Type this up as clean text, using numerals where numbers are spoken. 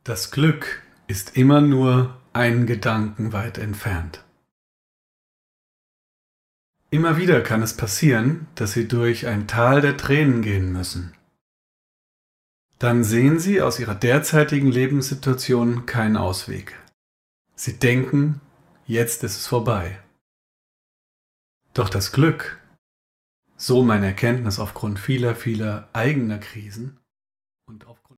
Das Glück ist immer nur einen Gedanken weit entfernt. Immer wieder kann es passieren, dass Sie durch ein Tal der Tränen gehen müssen. Dann sehen Sie aus Ihrer derzeitigen Lebenssituation keinen Ausweg. Sie denken, jetzt ist es vorbei. Doch das Glück, so meine Erkenntnis aufgrund vieler eigener Krisen und aufgrund